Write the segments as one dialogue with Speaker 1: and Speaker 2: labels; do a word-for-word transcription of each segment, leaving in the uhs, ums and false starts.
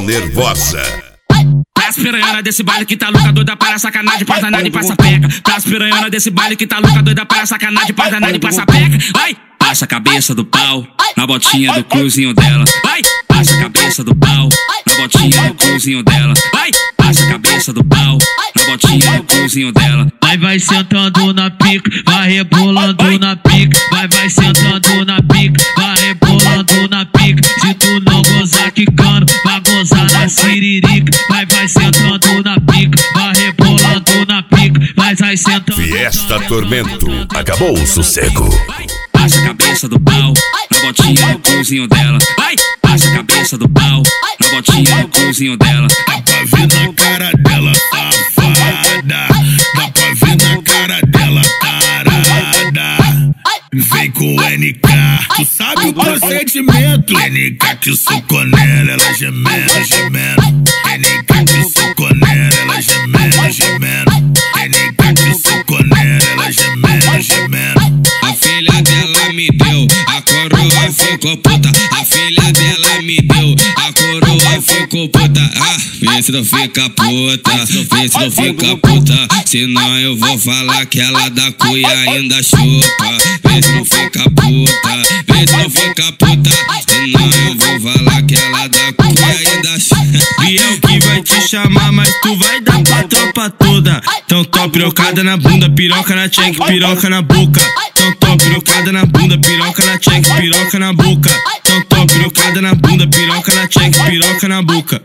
Speaker 1: nervosa.
Speaker 2: Pras piranhona desse baile que tá louca, doida para sacanagem, passa nada e passa peca. Pras piranhona desse baile que tá louca, doida para sacanagem, passa nada e passa peca. Vai! Passa a cabeça do pau na botinha do cruzinho dela. Vai! Passa a cabeça do pau na botinha do cruzinho dela. Vai! Passa a cabeça do pau na botinha do cruzinho dela.
Speaker 3: Vai, vai sentando na pica, vai rebolando na pica. Vai, vai sentando na pica, vai rebolando na pica. Se tu não gozar quicando, vai gozar na siririca. Vai, vai sentando na pica, vai rebolando na pica. Vai, vai sentando.
Speaker 1: Fiesta Tormento, acabou o sossego.
Speaker 2: Passa a cabeça do pau na botinha do cruzinho dela. Vai! Passa a cabeça do pau na botinha do cruzinho dela.
Speaker 4: Dá pra ver na cara dela, safada. Dá pra ver na cara dela, tarada. Vem com o N K, tu sabe o procedimento. N K que socou nela, ela gemendo, gemendo. N K que socou nela, ela gemendo, gemendo. N K que socou nela, ela gemendo, gemendo.
Speaker 5: A filha dela me deu, a coroa ficou puta. A filha dela me deu, a coroa ficou puta. Ah, vê se não fica puta, vê se não fica puta. Senão eu vou falar que ela da cuia ainda chupa. Vê se não fica puta, vê se não fica puta. Senão eu vou falar que ela da cuia ainda chupa.
Speaker 3: Biel que vai te chamar, mas tu vai dar pra tropa toda. Então tó pirocada na bunda, piroca na check, piroca na boca. Então tó pirocada na bunda, piroca na check, piroca na boca. Então tó pirocada na bunda, piroca na check, piroca na boca.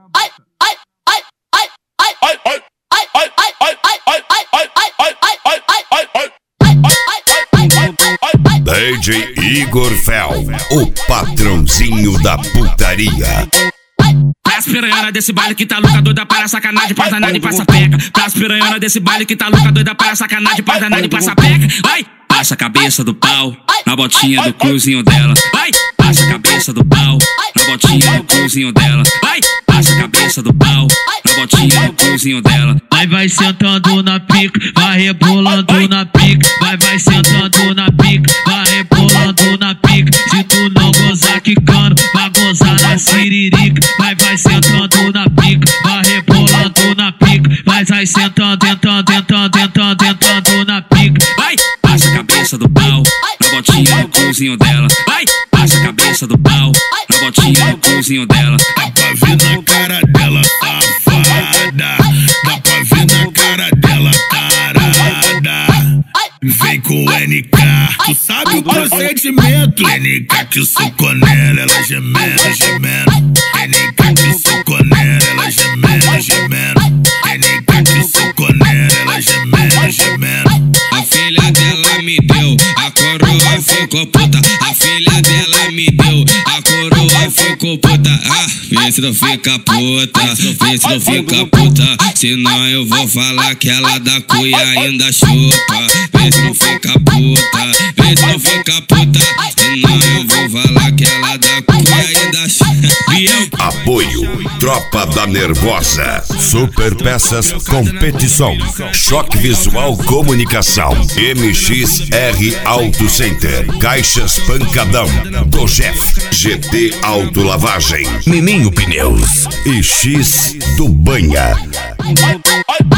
Speaker 1: D J Igor Fel, o patrãozinho da putaria.
Speaker 2: Pras piranhona desse baile que tá louca, doida para sacanagem, passa nada e passa peca. Pras piranhona desse baile que tá louca, doida para sacanagem, passa nada e passa peca. Vai! Passa a cabeça do pau na botinha do cruzinho dela. Vai! Passa a cabeça do pau na botinha do cruzinho dela. Vai! Passa a cabeça do pau na botinha do cruzinho dela.
Speaker 3: Vai, vai sentando na pica, vai rebolando na pica. Vai, vai sentando na pica, vai rebolando na pica. Se tu não gozar quicando, vai gozar na siririca. Vai, vai sentando na pica, vai rebolando na pica. Vai, vai sentando, tentando, tentando, tentando, tentando na pica.
Speaker 2: Vai! Passa a cabeça do pau na botinha do cruzinho dela. Vai! Passa a cabeça do pau na botinha do cruzinho dela.
Speaker 4: Dá pra ver na cara dela, safada. Dá pra ver na cara dela, tarada. Vem com o N K, tu sabe o procedimento. N K que socou nela, ela gemendo, gemendo. N K que socou nela, ela gemendo, gemendo. N K que socou nela, ela gemendo, gemendo.
Speaker 5: A filha dela me deu, a coroa ficou puta. A filha dela me deu, a coroa ficou puta. Ah, vê se não fica puta, vê se não fica puta. Senão eu vou falar que ela da cuia ainda chupa. Vê se não fica puta, vê se não fica puta. Senão eu vou falar que ela da cuia ainda chupa.
Speaker 1: Apoio Tropa da Nervosa, Super Peças Competição, Choque Visual Comunicação, M X R Auto Center, Caixas Pancadão, Dojef, G T Autolavagem, Mininho Pneus e X do Banha.